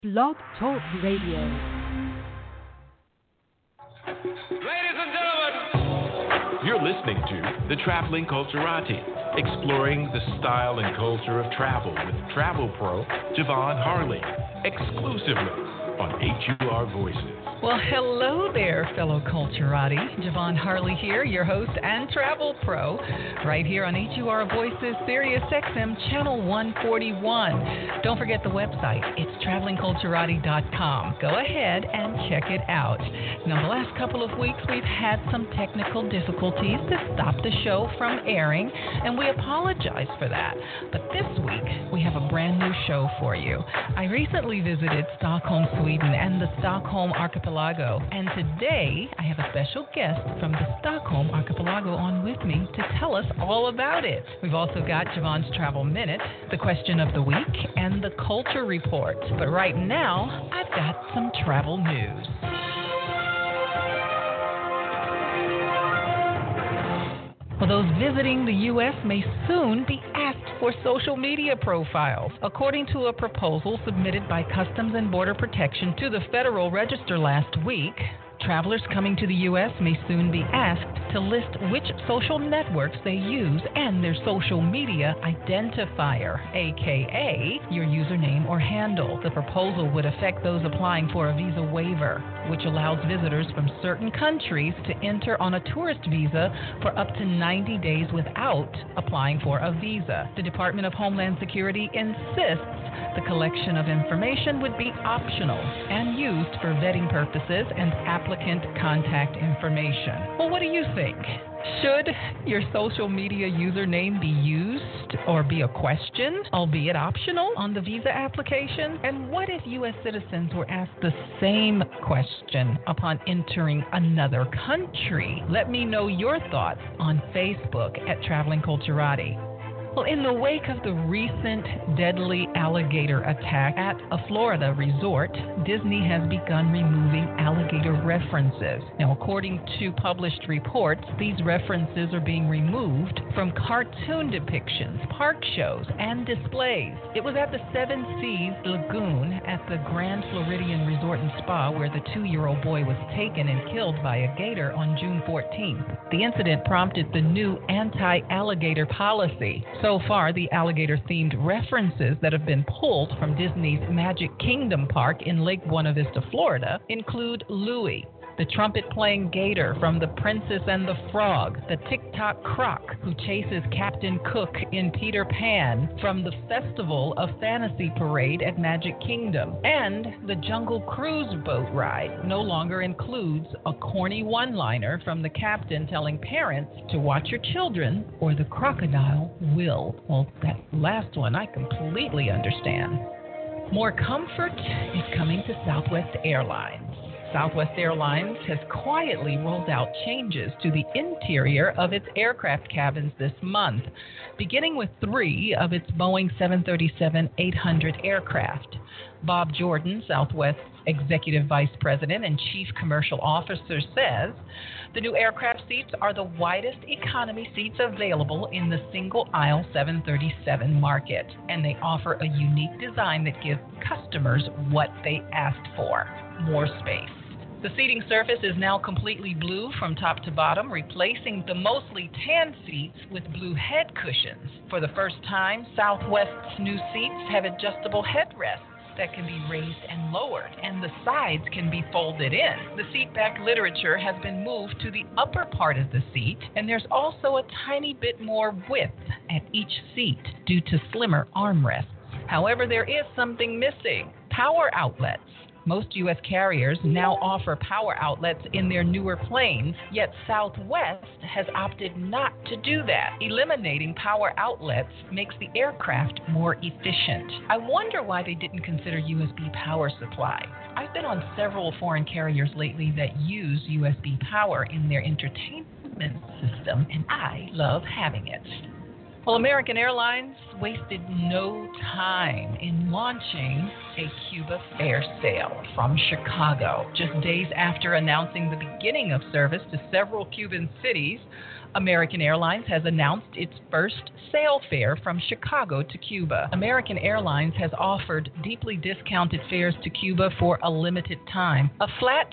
Blog Talk Radio. Ladies and gentlemen, you're listening to The Traveling Culturati, exploring the style and culture of travel with travel pro Javon Harley, exclusively on HUR Voices. Well, hello there, fellow culturati. Javon Harley here, your host and travel pro, right here on HUR Voices, Sirius XM, Channel 141. Don't forget the website. It's travelingculturati.com. Go ahead and check it out. Now, the last couple of weeks, we've had some technical difficulties that stopped the show from airing, and we apologize for that. But this week, we have a brand new show for you. I recently visited Stockholm, Sweden, and the Stockholm Archipelago. And today, I have a special guest from the Stockholm Archipelago on with me to tell us all about it. We've also got Javon's Travel Minute, the question of the week, and the Culture Report. But right now, I've got some travel news. Well, those visiting the U.S. may soon be asked for social media profiles. According to a proposal submitted by Customs and Border Protection to the Federal Register last week, travelers coming to the U.S. may soon be asked to list which social networks they use and their social media identifier, aka your username or handle. The proposal would affect those applying for a visa waiver, which allows visitors from certain countries to enter on a tourist visa for up to 90 days without applying for a visa. The Department of Homeland Security insists the collection of information would be optional and used for vetting purposes and applicant contact information. Well, what do you think? Should your social media username be used or be a question, albeit optional, on the visa application? And what if U.S. citizens were asked the same question upon entering another country? Let me know your thoughts on Facebook at Traveling Culturati. Well, in the wake of the recent deadly alligator attack at a Florida resort, Disney has begun removing alligator references. Now, according to published reports, these references are being removed from cartoon depictions, park shows, and displays. It was at the Seven Seas Lagoon at the Grand Floridian Resort and Spa where the 2-year-old boy was taken and killed by a gator on June 14th. The incident prompted the new anti-alligator policy. So far, the alligator-themed references that have been pulled from Disney's Magic Kingdom Park in Lake Buena Vista, Florida, include Louie, the trumpet-playing gator from The Princess and the Frog, the TikTok croc who chases Captain Cook in Peter Pan from the Festival of Fantasy Parade at Magic Kingdom, and the Jungle Cruise boat ride no longer includes a corny one-liner from the captain telling parents to watch your children or the crocodile will. Well, that last one I completely understand. More comfort is coming to Southwest Airlines. Southwest Airlines has quietly rolled out changes to the interior of its aircraft cabins this month, beginning with 3 of its Boeing 737-800 aircraft. Bob Jordan, Southwest's Executive Vice President and Chief Commercial Officer, says the new aircraft seats are the widest economy seats available in the single-aisle 737 market, and they offer a unique design that gives customers what they asked for: more space. The seating surface is now completely blue from top to bottom, replacing the mostly tan seats with blue head cushions. For the first time, Southwest's new seats have adjustable headrests that can be raised and lowered, and the sides can be folded in. The seat back literature has been moved to the upper part of the seat, and there's also a tiny bit more width at each seat due to slimmer armrests. However, there is something missing: power outlets. Most U.S. carriers now offer power outlets in their newer planes, yet Southwest has opted not to do that. Eliminating power outlets makes the aircraft more efficient. I wonder why they didn't consider USB power supply. I've been on several foreign carriers lately that use USB power in their entertainment system, and I love having it. Well, American Airlines wasted no time in launching A Cuba Fair sale from Chicago. Just days after announcing the beginning of service to several Cuban cities, American Airlines has announced its first sale fare from Chicago to Cuba. American Airlines has offered deeply discounted fares to Cuba for a limited time. A flat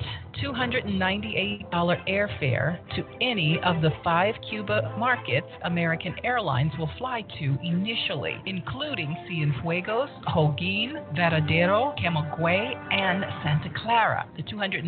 $298 airfare to any of the 5 Cuba markets American Airlines will fly to initially, including Cienfuegos, Holguín, Varadero, Camagüey, and Santa Clara. The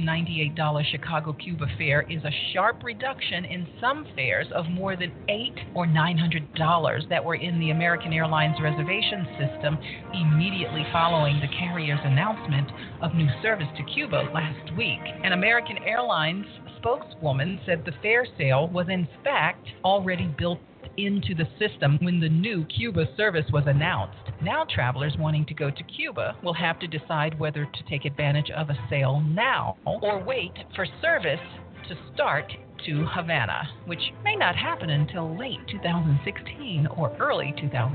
$298 Chicago-Cuba fare is a sharp reduction in some fares of more than $800 or $900 that were in the American Airlines reservation system immediately following the carrier's announcement of new service to Cuba last week. An American Airlines spokeswoman said the fare sale was in fact already built into the system when the new Cuba service was announced. Now travelers wanting to go to Cuba will have to decide whether to take advantage of a sale now or wait for service to start to Havana, which may not happen until late 2016 or early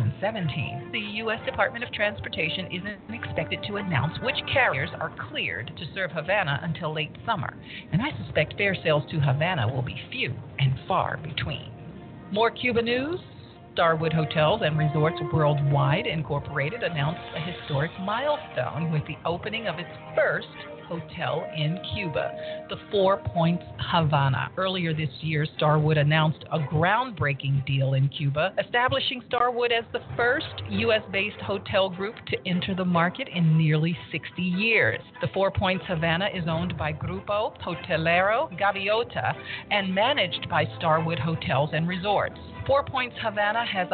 2017. The U.S. Department of Transportation isn't expected to announce which carriers are cleared to serve Havana until late summer, and I suspect fare sales to Havana will be few and far between. More Cuba news. Starwood Hotels and Resorts Worldwide Incorporated announced a historic milestone with the opening of its first hotel in Cuba, the 4 Points Havana. Earlier this year, Starwood announced a groundbreaking deal in Cuba, establishing Starwood as the first U.S.-based hotel group to enter the market in nearly 60 years. The 4 Points Havana is owned by Grupo Hotelero Gaviota and managed by Starwood Hotels and Resorts. 4 Points Havana has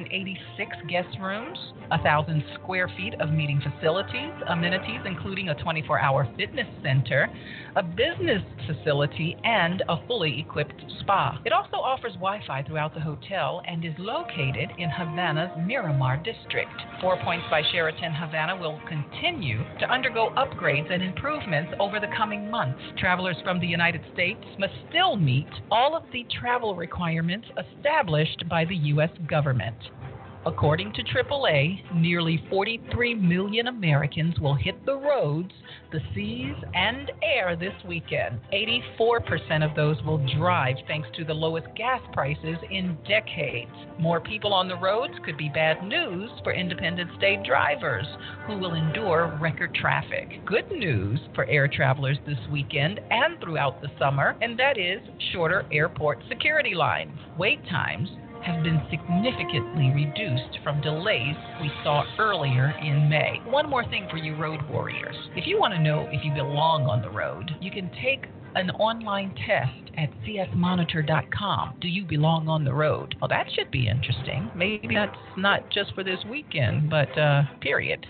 186 guest rooms, 1,000 square feet of meeting facilities, amenities including a 24-hour fitness center, a business facility, and a fully equipped spa. It also offers Wi-Fi throughout the hotel and is located in Havana's Miramar district. 4 Points by Sheraton Havana will continue to undergo upgrades and improvements over the coming months. Travelers from the United States must still meet all of the travel requirements established by the U.S. government. According to AAA, nearly 43 million Americans will hit the roads, the seas, and air this weekend. 84% of those will drive thanks to the lowest gas prices in decades. More people on the roads could be bad news for independent state drivers who will endure record traffic. Good news for air travelers this weekend and throughout the summer, and that is shorter airport security lines. Wait times have been significantly reduced from delays we saw earlier in May. One more thing for you road warriors. If you want to know if you belong on the road, you can take an online test at csmonitor.com. Do you belong on the road? Well, that should be interesting. Maybe that's not just for this weekend, but period.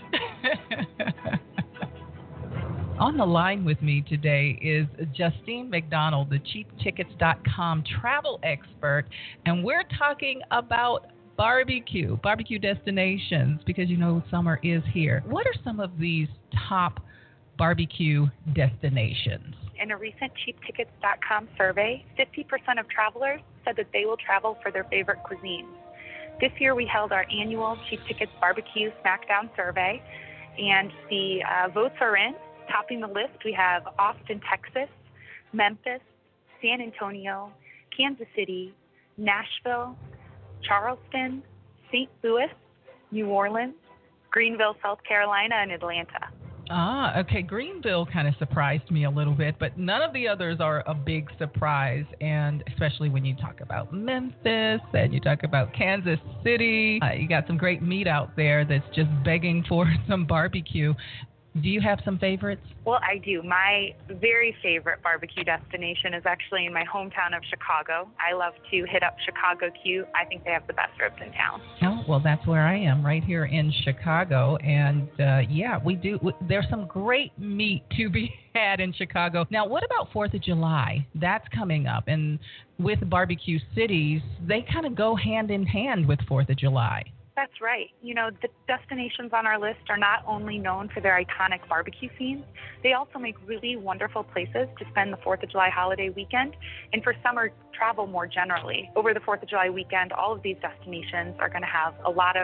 On the line with me today is Justine McDonald, the CheapTickets.com travel expert, and we're talking about barbecue destinations, because you know summer is here. What are some of these top barbecue destinations? In a recent CheapTickets.com survey, 50% of travelers said that they will travel for their favorite cuisines. This year we held our annual Cheap Tickets Barbecue Smackdown survey, and the votes are in. Topping the list, we have Austin, Texas, Memphis, San Antonio, Kansas City, Nashville, Charleston, St. Louis, New Orleans, Greenville, South Carolina, and Atlanta. Ah, okay. Greenville kind of surprised me a little bit, but none of the others are a big surprise, and especially when you talk about Memphis and you talk about Kansas City. You got some great meat out there that's just begging for some barbecue. Do you have some favorites? Well, I do. My very favorite barbecue destination is actually in my hometown of Chicago. I love to hit up Chicago Q. I think they have the best ribs in town. Oh, well, that's where I am, right here in Chicago. And, yeah, we do. There's some great meat to be had in Chicago. Now, what about 4th of July? That's coming up. And with barbecue cities, they kind of go hand in hand with 4th of July. That's right. You know, the destinations on our list are not only known for their iconic barbecue scenes, they also make really wonderful places to spend the 4th of July holiday weekend and for summer travel more generally. Over the 4th of July weekend, all of these destinations are going to have a lot of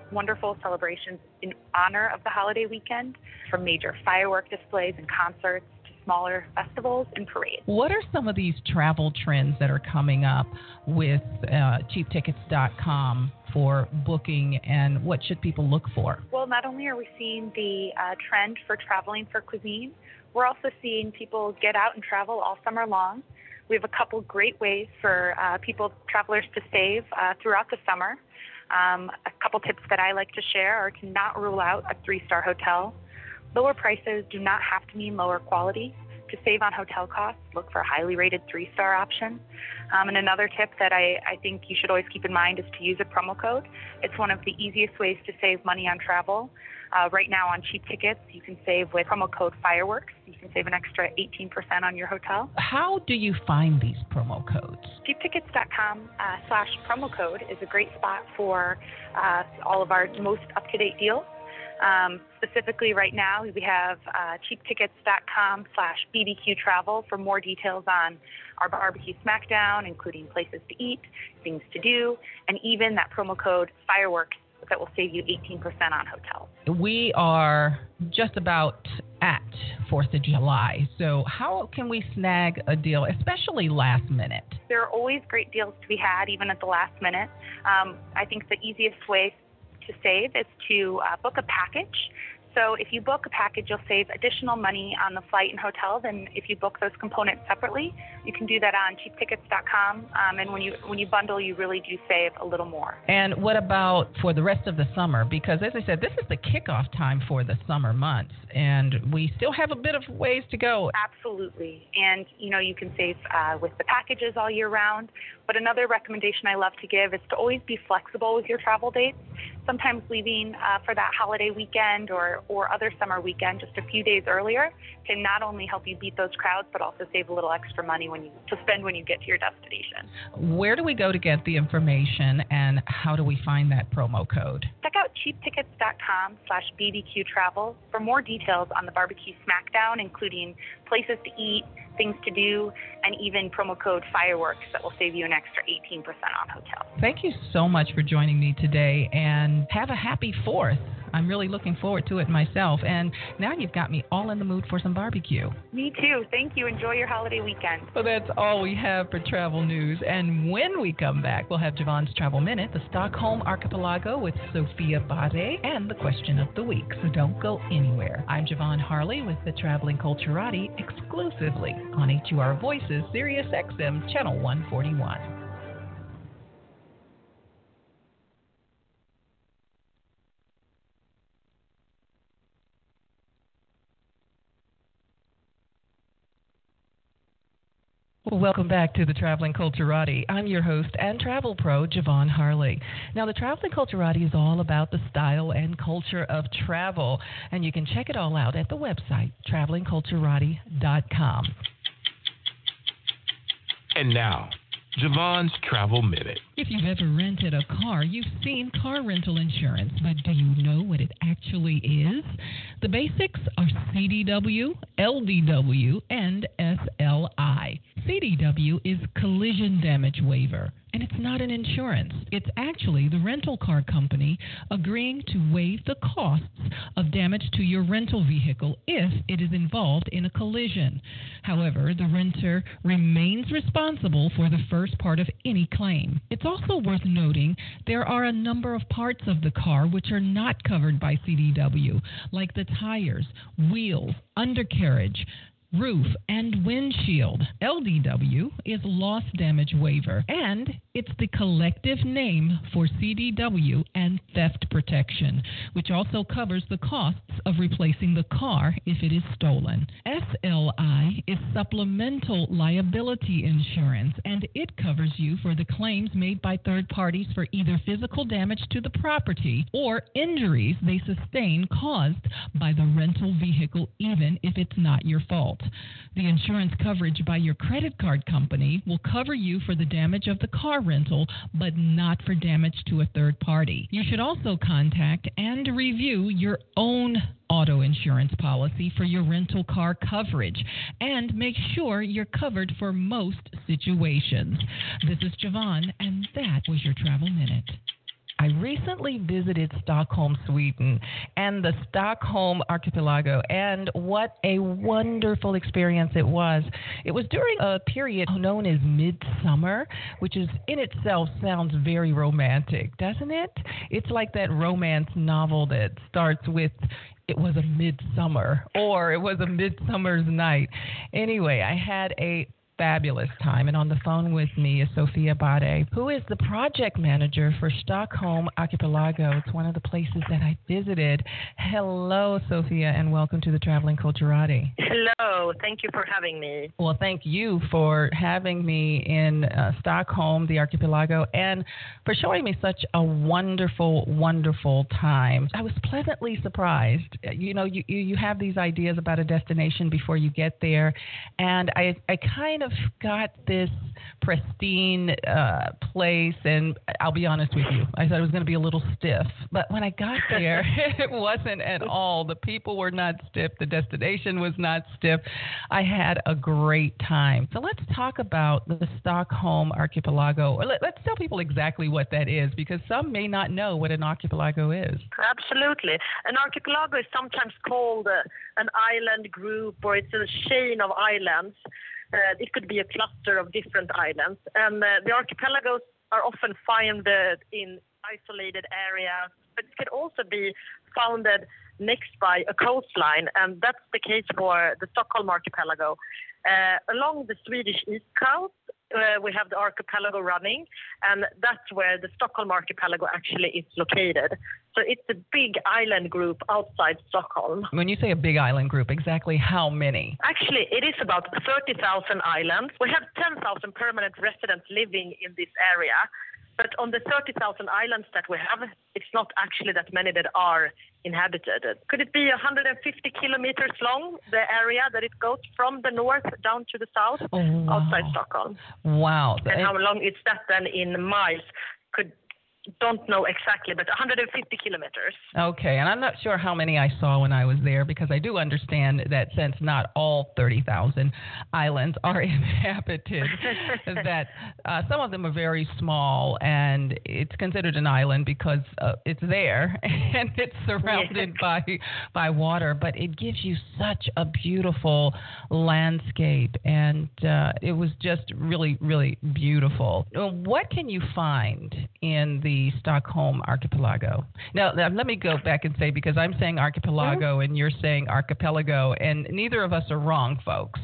wonderful celebrations in honor of the holiday weekend, from major firework displays and concerts to smaller festivals and parades. What are some of these travel trends that are coming up with cheaptickets.com for booking, and what should people look for? Well, not only are we seeing the trend for traveling for cuisine, we're also seeing people get out and travel all summer long. We have a couple great ways for travelers to save throughout the summer. A couple tips that I like to share are to not rule out a 3-star hotel. Lower prices do not have to mean lower quality. To save on hotel costs, look for a highly rated 3-star option. And another tip that I think you should always keep in mind is to use a promo code. It's one of the easiest ways to save money on travel. Right now on Cheap Tickets, you can save with promo code FIREWORKS. You can save an extra 18% on your hotel. How do you find these promo codes? cheaptickets.com/promo code is a great spot for all of our most up-to-date deals. Specifically right now, we have cheaptickets.com/BBQ travel for more details on our barbecue smackdown, including places to eat, things to do, and even that promo code FIREWORKS that will save you 18% on hotels. We are just about at 4th of July, so how can we snag a deal, especially last minute? There are always great deals to be had, even at the last minute. I think the easiest way to save is to book a package. So if you book a package, you'll save additional money on the flight and hotel than if you book those components separately. You can do that on cheaptickets.com, and when you bundle, you really do save a little more. And what about for the rest of the summer? Because as I said, this is the kickoff time for the summer months, and we still have a bit of ways to go. Absolutely. And, you can save with the packages all year round. But another recommendation I love to give is to always be flexible with your travel dates. Sometimes leaving for that holiday weekend or other summer weekend just a few days earlier can not only help you beat those crowds, but also save a little extra money to spend when you get to your destination. Where do we go to get the information, and how do we find that promo code? Check out cheaptickets.com/BBQ travel for more details on the barbecue smackdown, including places to eat, things to do, and even promo code FIREWORKS that will save you an extra 18% on hotels. Thank you so much for joining me today, and have a happy 4th. I'm really looking forward to it myself, and now you've got me all in the mood for some barbecue. Me too. Thank you. Enjoy your holiday weekend. Well, that's all we have for travel news, and when we come back, we'll have Javon's Travel Minute, the Stockholm Archipelago with Sophia Bade, and the question of the week, so don't go anywhere. I'm Javon Harley with the Traveling Culturati, exclusively on HUR Voices, Sirius XM, Channel 141. Welcome back to the Traveling Culturati. I'm your host and travel pro, Javon Harley. Now, the Traveling Culturati is all about the style and culture of travel, and you can check it all out at the website, travelingculturati.com. And now, Javon's Travel Minute. If you've ever rented a car, you've seen car rental insurance, but do you know what it actually is? The basics are CDW, LDW, and SLI. CDW is collision damage waiver, and it's not an insurance. It's actually the rental car company agreeing to waive the costs of damage to your rental vehicle if it is involved in a collision. However, the renter remains responsible for the first part of any claim. It's also worth noting there are a number of parts of the car which are not covered by CDW, like the tires, wheels, undercarriage, roof, and windshield. LDW is loss damage waiver, and it's the collective name for CDW and theft protection, which also covers the costs of replacing the car if it is stolen. SLI is supplemental liability insurance, and it covers you for the claims made by third parties for either physical damage to the property or injuries they sustain caused by the rental vehicle, even if it's not your fault. The insurance coverage by your credit card company will cover you for the damage of the car rental, but not for damage to a third party. You should also contact and review your own auto insurance policy for your rental car coverage and make sure you're covered for most situations. This is Javon, and that was your Travel Minute. I recently visited Stockholm, Sweden, and the Stockholm archipelago, and what a wonderful experience it was. It was during a period known as midsummer, which is in itself sounds very romantic, doesn't it? It's like that romance novel that starts with "It was a midsummer" or "It was a midsummer's night." Anyway, I had a fabulous time. And on the phone with me is Sofia Bade, who is the project manager for Stockholm Archipelago. It's one of the places that I visited. Hello, Sofia, and welcome to the Traveling Culturati. Hello. Thank you for having me. Well, thank you for having me in Stockholm, the archipelago, and for showing me such a wonderful, wonderful time. I was pleasantly surprised. You know, you have these ideas about a destination before you get there, and I kind of got this pristine place, and I'll be honest with you, I thought it was going to be a little stiff, but when I got there, it wasn't at all. The people were not stiff. The destination was not stiff. I had a great time. So let's talk about the Stockholm Archipelago. Let's tell people exactly what that is, because some may not know what an archipelago is. Absolutely. An archipelago is sometimes called an island group, or it's a chain of islands. It could be a cluster of different islands. And the archipelagos are often found in isolated areas, but it could also be founded next by a coastline, and that's the case for the Stockholm archipelago. Along the Swedish east coast, we have the archipelago running, and that's where the Stockholm archipelago actually is located. So it's a big island group outside Stockholm. When you say a big island group, exactly how many? Actually, it is about 30,000 islands. We have 10,000 permanent residents living in this area. But on the 30,000 islands that we have, it's not actually that many that are inhabited. Could it be 150 kilometers long, the area that it goes from the north down to the south, outside Stockholm? Wow. And how long is that then in miles? Don't know exactly, but 150 kilometers. Okay, and I'm not sure how many I saw when I was there, because I do understand that since not all 30,000 islands are inhabited, that some of them are very small, and it's considered an island because it's there and it's surrounded by water, but it gives you such a beautiful landscape, and it was just really, really beautiful. What can you find in the Stockholm archipelago? Now, let me go back and say, because I'm saying archipelago and you're saying archipelago, and neither of us are wrong, folks.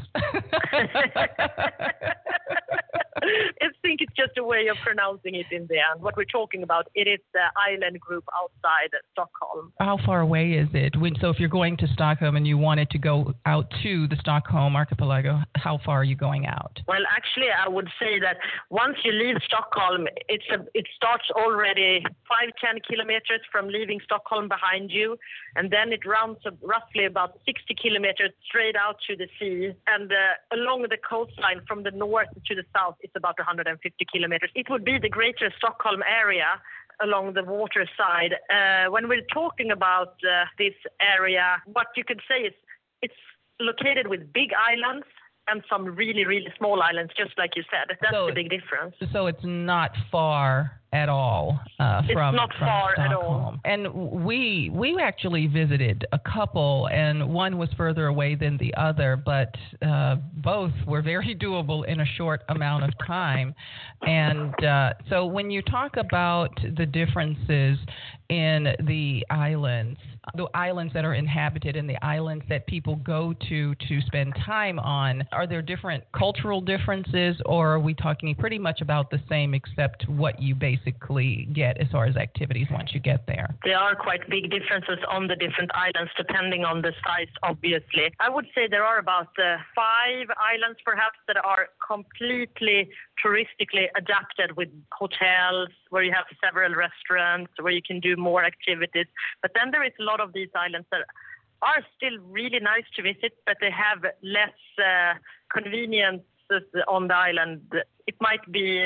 I think it's just a way of pronouncing it in the end. What we're talking about, it is the island group outside Stockholm. How far away is it? So if you're going to Stockholm and you wanted to go out to the Stockholm archipelago, how far are you going out? Well, actually, I would say that once you leave Stockholm, it starts already 5-10 kilometers from leaving Stockholm behind you, and then it rounds up roughly about 60 kilometers straight out to the sea, and along the coastline from the north to the south, it's about 150 kilometers. It would be the greater Stockholm area along the water side. When we're talking about this area, what you could say is it's located with big islands and some really, really small islands, just like you said. That's the big difference. So it's not far at all from far Stockholm. At all. And we actually visited a couple, and one was further away than the other, but both were very doable in a short amount of time. And so when you talk about the differences in the islands that are inhabited and the islands that people go to spend time on, are there different cultural differences, or are we talking pretty much about the same except what you basically get as far as activities once you get there? There are quite big differences on the different islands depending on the size, obviously. I would say there are about 5 islands perhaps that are completely touristically adapted, with hotels where you have several restaurants where you can do more activities. But then there is a lot of these islands that are still really nice to visit, but they have less conveniences on the island. It might be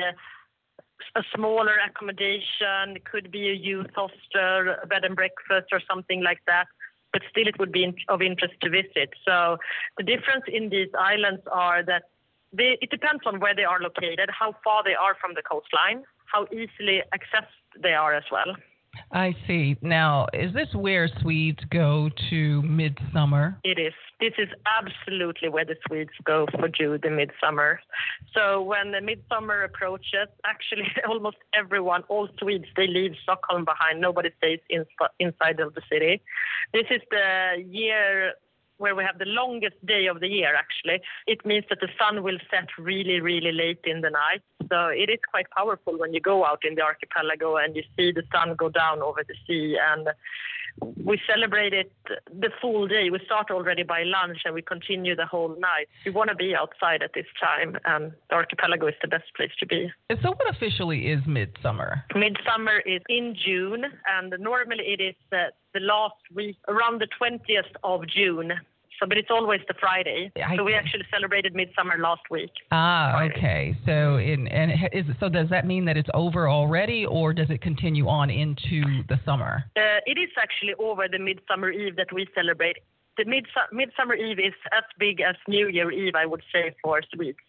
a smaller accommodation, it could be a youth hostel, a bed and breakfast or something like that, but still it would be of interest to visit. So the difference in these islands are that it depends on where they are located, how far they are from the coastline, how easily accessed they are as well. I see. Now, is this where Swedes go to midsummer? It is. This is absolutely where the Swedes go for the midsummer. So when the midsummer approaches, actually almost everyone, all Swedes, they leave Stockholm behind. Nobody stays inside of the city. This is the year where we have the longest day of the year, actually. It means that the sun will set really, really late in the night. So it is quite powerful when you go out in the archipelago and you see the sun go down over the sea. And we celebrate it the full day. We start already by lunch and we continue the whole night. We want to be outside at this time, and the archipelago is the best place to be. So what officially is midsummer? Midsummer is in June, and normally it is the last week, around the 20th of June. So, but it's always the Friday. So we actually celebrated midsummer last week. Friday. Okay. So, so does that mean that it's over already, or does it continue on into the summer? It is actually over the Midsummer Eve that we celebrate. The Midsummer Eve is as big as New Year Eve, I would say, for Swedes.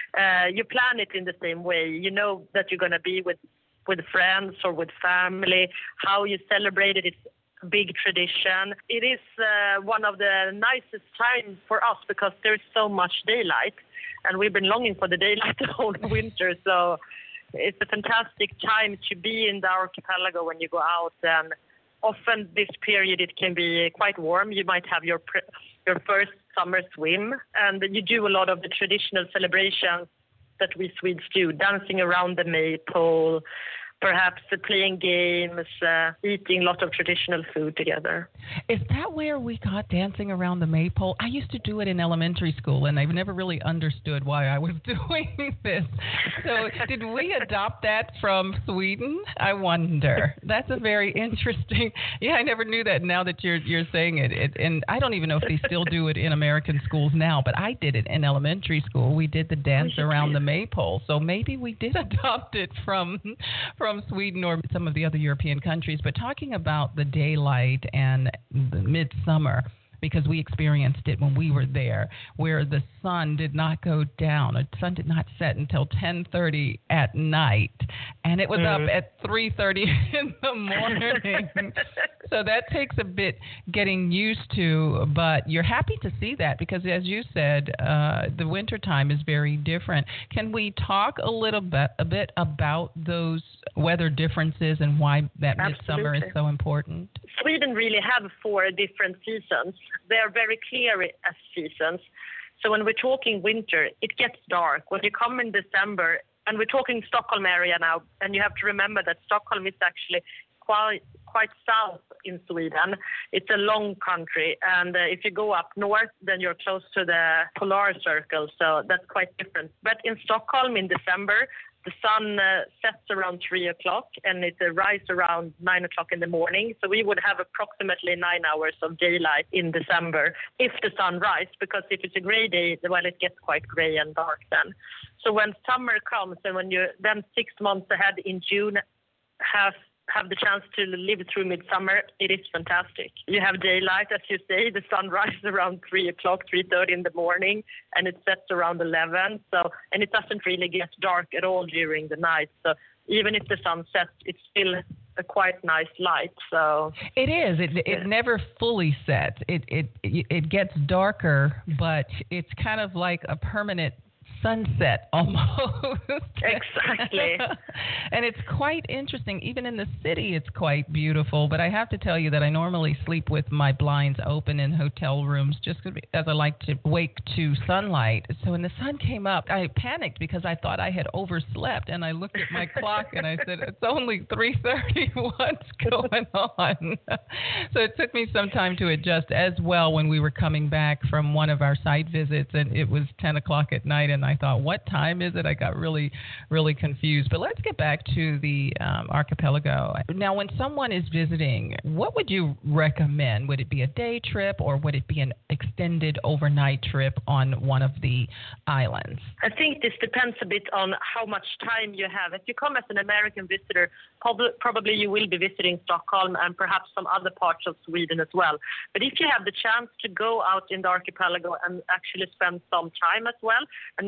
You plan it in the same way. You know that you're going to be with friends or with family. How you celebrate it is big tradition. It is one of the nicest times for us because there's so much daylight, and we've been longing for the daylight the whole winter. So it's a fantastic time to be in the archipelago when you go out. And often this period it can be quite warm. You might have your first summer swim, and you do a lot of the traditional celebrations that we Swedes do, dancing around the maypole, perhaps playing games, eating a lot of traditional food together. Is that where we got dancing around the maypole? I used to do it in elementary school, and I've never really understood why I was doing this. So did we adopt that from Sweden? I wonder. That's a very interesting. Yeah, I never knew that. Now that you're saying it, and I don't even know if they still do it in American schools now, but I did it in elementary school. We did the dance around the maypole. So maybe we did adopt it from Sweden or some of the other European countries. But talking about the daylight and the midsummer, because we experienced it when we were there, where the sun did not go down. The sun did not set until 10:30 at night, and it was up at 3:30 in the morning. So that takes a bit getting used to, but you're happy to see that because, as you said, the wintertime is very different. Can we talk a bit about those weather differences and why that midsummer is so important? Sweden really have 4 different seasons. They are very clear as seasons. So when we're talking winter, it gets dark. When you come in December, and we're talking Stockholm area now, and you have to remember that Stockholm is actually quite south in Sweden. It's a long country, and if you go up north, then you're close to the polar circle, so that's quite different. But in Stockholm in December, the sun sets around 3 o'clock and it rises around 9 o'clock in the morning. So we would have approximately 9 hours of daylight in December if the sun rises, because if it's a gray day, well, it gets quite gray and dark then. So when summer comes and when you then 6 months ahead in June have the chance to live through midsummer, it is fantastic. You have daylight, as you say. The sun rises around 3 o'clock, 3:30 in the morning, and it sets around 11. So, and it doesn't really get dark at all during the night. So even if the sun sets, it's still a quite nice light. So it is. It never fully sets. It gets darker, but it's kind of like a permanent sunset almost. Exactly. And it's quite interesting. Even in the city, it's quite beautiful. But I have to tell you that I normally sleep with my blinds open in hotel rooms just as I like to wake to sunlight. So when the sun came up, I panicked because I thought I had overslept. And I looked at my clock and I said, it's only 3:30. What's going on? So it took me some time to adjust as well when we were coming back from one of our site visits. And it was 10 o'clock at night. And I thought, what time is it? I got really, really confused. But let's get back to the archipelago. Now, when someone is visiting, what would you recommend? Would it be a day trip or would it be an extended overnight trip on one of the islands? I think this depends a bit on how much time you have. If you come as an American visitor, probably you will be visiting Stockholm and perhaps some other parts of Sweden as well. But if you have the chance to go out in the archipelago and actually spend some time as well, and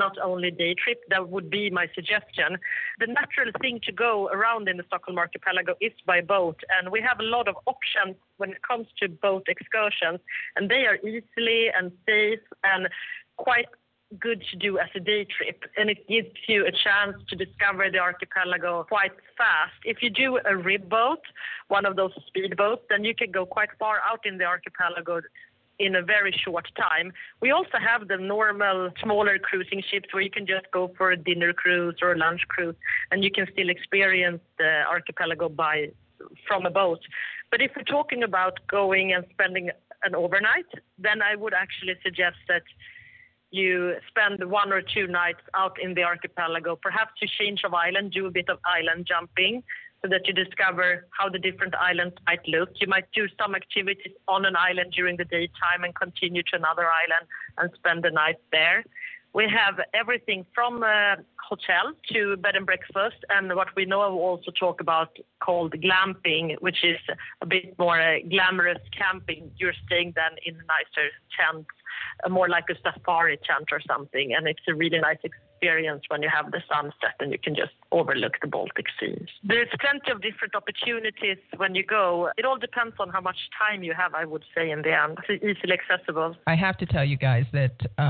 not only day trip. That would be my suggestion. The natural thing to go around in the Stockholm archipelago is by boat, and we have a lot of options when it comes to boat excursions, and they are easily and safe and quite good to do as a day trip, and it gives you a chance to discover the archipelago quite fast. If you do a rib boat, one of those speedboats, then you can go quite far out in the archipelago in a very short time. We also have the normal smaller cruising ships where you can just go for a dinner cruise or a lunch cruise, and you can still experience the archipelago from a boat. But if we're talking about going and spending an overnight, then I would actually suggest that you spend 1 or 2 nights out in the archipelago, perhaps to change of island, do a bit of island jumping so that you discover how the different islands might look. You might do some activities on an island during the daytime and continue to another island and spend the night there. We have everything from hotel to bed and breakfast, and what we know also talk about called glamping, which is a bit more glamorous camping. You're staying then in nicer tents, more like a safari tent or something, and it's a really nice experience when you have the sunset and you can just overlook the Baltic Sea. There's plenty of different opportunities when you go. It all depends on how much time you have, I would say, in the end. It's easily accessible. I have to tell you guys that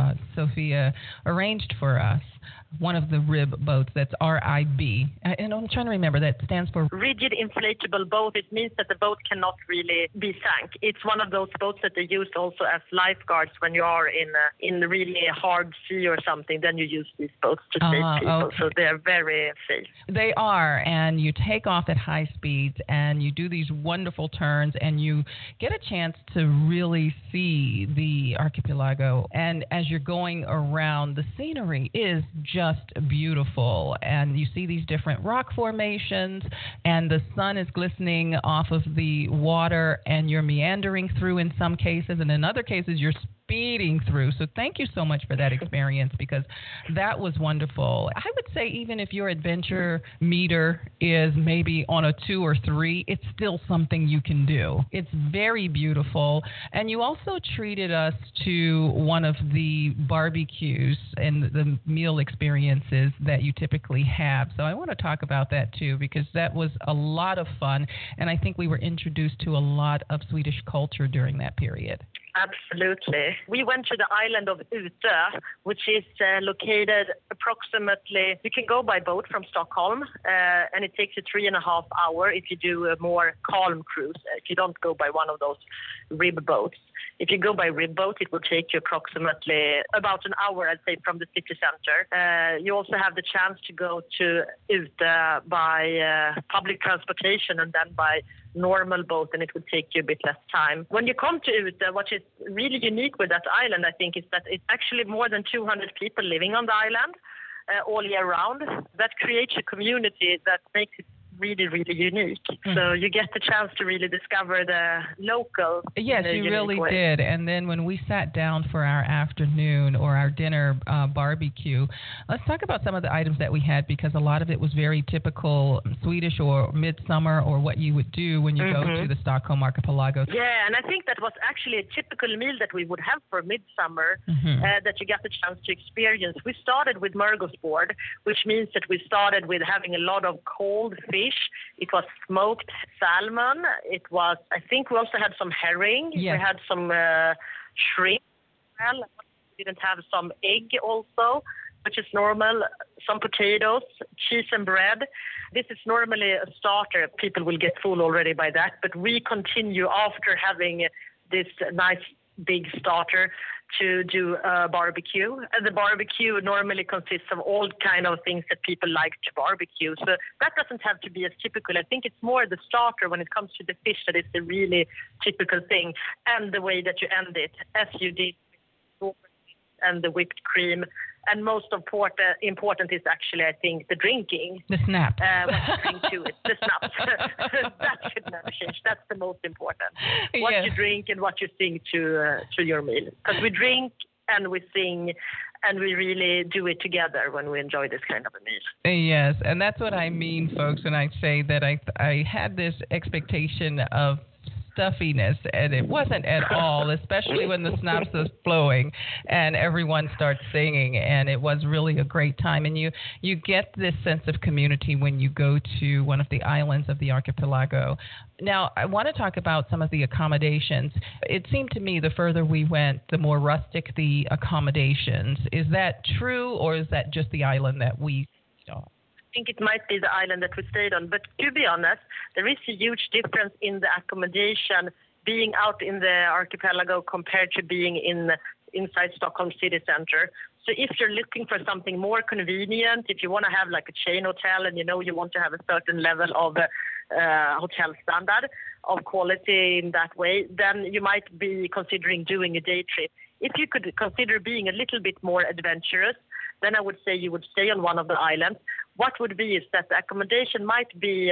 Sophia arranged for us one of the rib boats. That's RIB. And I'm trying to remember, that stands for Rigid Inflatable Boat. It means that the boat cannot really be sank. It's one of those boats that they use also as lifeguards when you are in really hard sea or something. Then you use these boats to save people. Okay. So they're very safe. They are, and you take off at high speeds and you do these wonderful turns and you get a chance to really see the archipelago. And as you're going around, the scenery is just beautiful, and you see these different rock formations, and the sun is glistening off of the water, and you're meandering through in some cases, and in other cases you're speeding through. So thank you so much for that experience, because that was wonderful. I would say even if your adventure meter is maybe on a 2 or 3, it's still something you can do. It's very beautiful. And you also treated us to one of the barbecues and the meal experiences that you typically have. So I want to talk about that too, because that was a lot of fun. And I think we were introduced to a lot of Swedish culture during that period. Absolutely. We went to the island of Utö, which is located approximately, you can go by boat from Stockholm, and it takes you 3.5 hours if you do a more calm cruise, if you don't go by one of those rib boats. If you go by rib boat, it will take you approximately about an hour, I'd say, from the city center. You also have the chance to go to Utö by public transportation and then by normal boat, and it would take you a bit less time. When you come to Utö, what is really unique with that island, I think, is that it's actually more than 200 people living on the island all year round. That creates a community that makes it really, really unique. So you get the chance to really discover the local. Yes, you really did. And then when we sat down for our afternoon or our dinner barbecue, let's talk about some of the items that we had, because a lot of it was very typical Swedish or midsummer, or what you would do when you go to the Stockholm archipelago. Yeah, and I think that was actually a typical meal that we would have for midsummer that you got the chance to experience. We started with smörgåsbord, which means that we started with having a lot of cold fish. It was smoked salmon. It was, I think we also had some herring. Yes. We had some shrimp. Well, we didn't have some egg also, which is normal, some potatoes, cheese and bread. This is normally a starter. People will get full already by that, but we continue after having this nice big starter to do a barbecue. And the barbecue normally consists of all kind of things that people like to barbecue. So that doesn't have to be as typical. I think it's more the starter when it comes to the fish that is the really typical thing, and the way that you end it, as you did, and the whipped cream. And most important is actually, I think, the drinking. The snaps. What you drink to it. The snaps. That should never change. That's the most important. What you drink and what you sing to your meal. Because we drink and we sing and we really do it together when we enjoy this kind of a meal. Yes, and that's what I mean, folks, when I say that I had this expectation of stuffiness, and it wasn't at all, especially when the schnapps was flowing and everyone starts singing, and it was really a great time. And you get this sense of community when you go to one of the islands of the archipelago. Now, I want to talk about some of the accommodations. It seemed to me the further we went, the more rustic the accommodations. Is that true, or is that just the island that we saw? I think it might be the island that we stayed on. But to be honest, there is a huge difference in the accommodation being out in the archipelago compared to being inside Stockholm city center. So if you're looking for something more convenient, if you want to have like a chain hotel and you know you want to have a certain level of hotel standard of quality in that way, then you might be considering doing a day trip. If you could consider being a little bit more adventurous, then I would say you would stay on one of the islands. What would be is that the accommodation might be,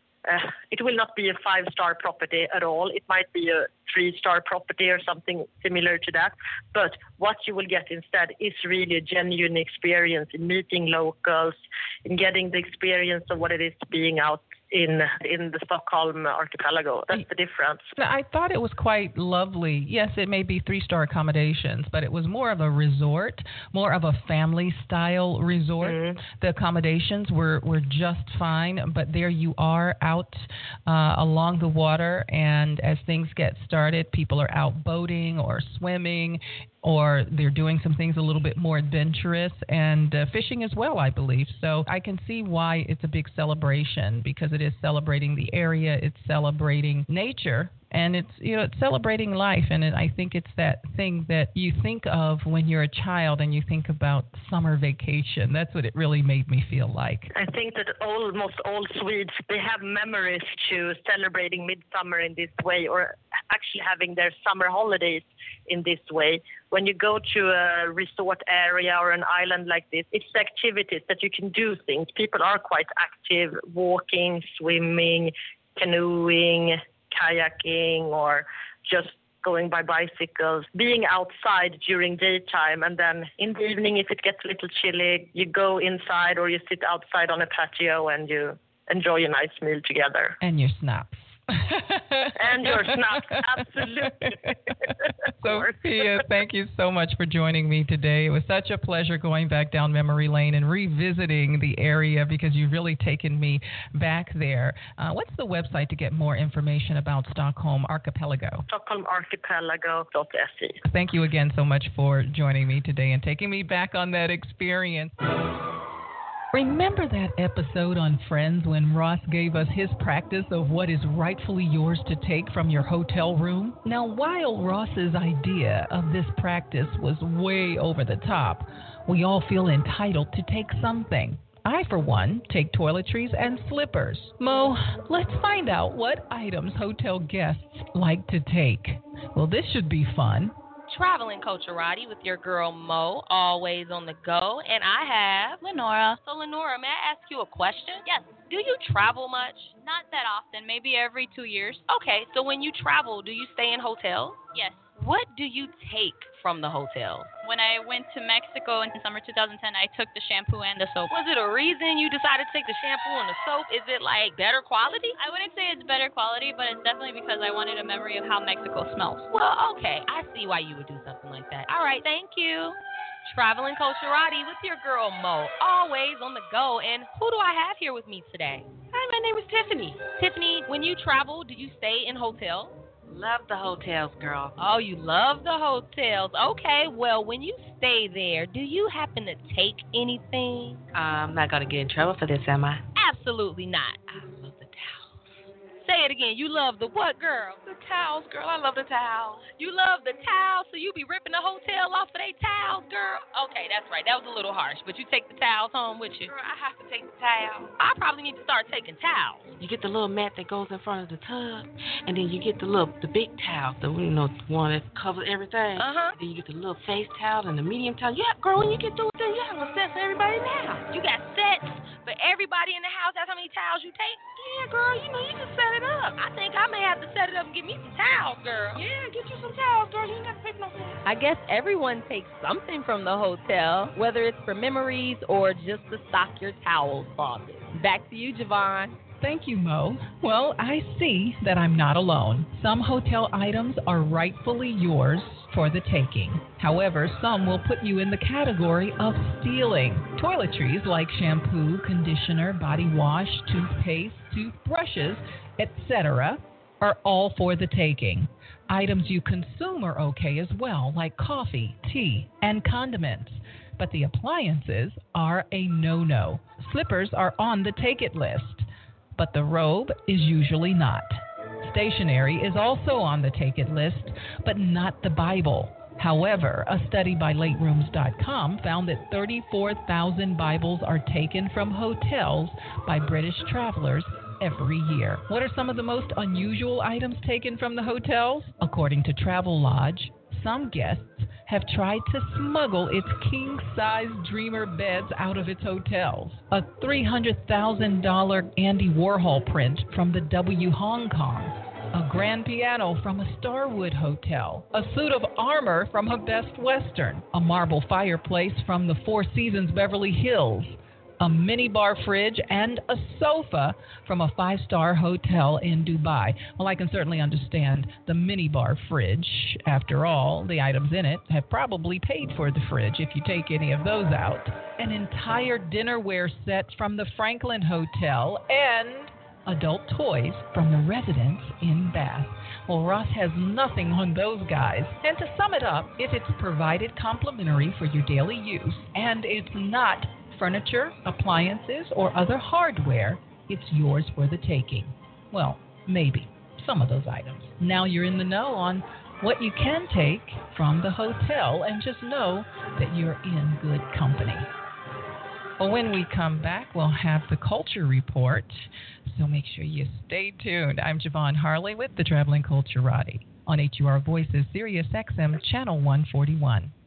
it will not be a 5-star property at all. It might be a 3-star property or something similar to that. But what you will get instead is really a genuine experience in meeting locals, in getting the experience of what it is being out in the Stockholm archipelago. That's the difference. I thought it was quite lovely. Yes, it may be 3-star accommodations, but it was more of a resort, more of a family-style resort. Mm-hmm. The accommodations were just fine, but there you are out along the water, and as things get started, people are out boating or swimming, or they're doing some things a little bit more adventurous, and fishing as well, I believe. So I can see why it's a big celebration, because it is celebrating the area, it's celebrating nature, and it's celebrating life. And I think it's that thing that you think of when you're a child and you think about summer vacation. That's what it really made me feel like. I think that almost all Swedes, they have memories to celebrating midsummer in this way, or actually having their summer holidays in this way. When you go to a resort area or an island like this, it's the activities that you can do things. People are quite active, walking, swimming, canoeing, kayaking, or just going by bicycles, being outside during daytime, and then in the evening, if it gets a little chilly, you go inside or you sit outside on a patio and you enjoy a nice meal together. And your schnapps. And your schnapps, absolutely. Sophia, thank you so much for joining me today. It was such a pleasure going back down memory lane and revisiting the area, because you've really taken me back there. What's the website to get more information about Stockholm Archipelago? StockholmArchipelago.se. Thank you again so much for joining me today and taking me back on that experience. Remember that episode on Friends when Ross gave us his practice of what is rightfully yours to take from your hotel room? Now, while Ross's idea of this practice was way over the top, we all feel entitled to take something. I, for one, take toiletries and slippers. Mo, let's find out what items hotel guests like to take. Well, this should be fun. Traveling Culturati with your girl Mo, always on the go, and I have Lenora. So Lenora, may I ask you a question? Yes. Do you travel much? Not that often, maybe every 2 years. Okay, so when you travel, do you stay in hotels? Yes. What do you take from the hotel? When I went to Mexico in summer 2010, I took the shampoo and the soap. Was it a reason you decided to take the shampoo and the soap? Is it like better quality? I wouldn't say it's better quality, but it's definitely because I wanted a memory of how Mexico smells. Well, okay. I see why you would do something like that. All right, thank you. Traveling Culturati with your girl Mo, always on the go. And who do I have here with me today? Hi, my name is Tiffany. Tiffany, when you travel, do you stay in hotels? Love the hotels, girl. Oh, you love the hotels. Okay, well, when you stay there, do you happen to take anything? I'm not going to get in trouble for this, am I? Absolutely not. I love the towels. Say it again. You love the what, girl? The towels, girl. I love the towels. You love the towels, so you be ripping the hotel off of their towels, girl? Okay, that's right. That was a little harsh, but you take the towels home with you. Girl, I have to take the towels. I probably need to start taking towels. You get the little mat that goes in front of the tub, and then you get the big towel, the one that covers everything. Uh-huh. Then you get the little face towel and the medium towel. Yeah, girl, when you get through with them, you have a set for everybody in the house. You got sets for everybody in the house. That's how many towels you take? Yeah, girl, you can set it up. I think I may have to set it up and get me some towels, girl. Yeah, get you some towels, girl. You ain't got to pick no thing. I guess everyone takes something from the hotel, whether it's for memories or just to stock your towel closet. Back to you, Javon. Thank you, Mo. Well, I see that I'm not alone. Some hotel items are rightfully yours for the taking. However, some will put you in the category of stealing. Toiletries like shampoo, conditioner, body wash, toothpaste, toothbrushes, etc. are all for the taking. Items you consume are okay as well, like coffee, tea, and condiments. But the appliances are a no-no. Slippers are on the take-it list, but the robe is usually not. Stationery is also on the take-it list, but not the Bible. However, a study by laterooms.com found that 34,000 Bibles are taken from hotels by British travelers every year. What are some of the most unusual items taken from the hotels? According to Travelodge, some guests have tried to smuggle its king-size Dreamer beds out of its hotels. A $300,000 Andy Warhol print from the W Hong Kong. A grand piano from a Starwood hotel. A suit of armor from a Best Western. A marble fireplace from the Four Seasons Beverly Hills. A minibar fridge, and a sofa from a 5-star hotel in Dubai. Well, I can certainly understand the minibar fridge. After all, the items in it have probably paid for the fridge if you take any of those out. An entire dinnerware set from the Franklin Hotel, and adult toys from the Residence in Bath. Well, Ross has nothing on those guys. And to sum it up, if it's provided complimentary for your daily use, and it's not furniture, appliances, or other hardware, it's yours for the taking. Well, maybe some of those items. Now you're in the know on what you can take from the hotel, and just know that you're in good company. Well, when we come back, we'll have the Culture Report, so make sure you stay tuned. I'm Javon Harley with the Traveling Culturati on HUR Voices, Sirius XM, Channel 141.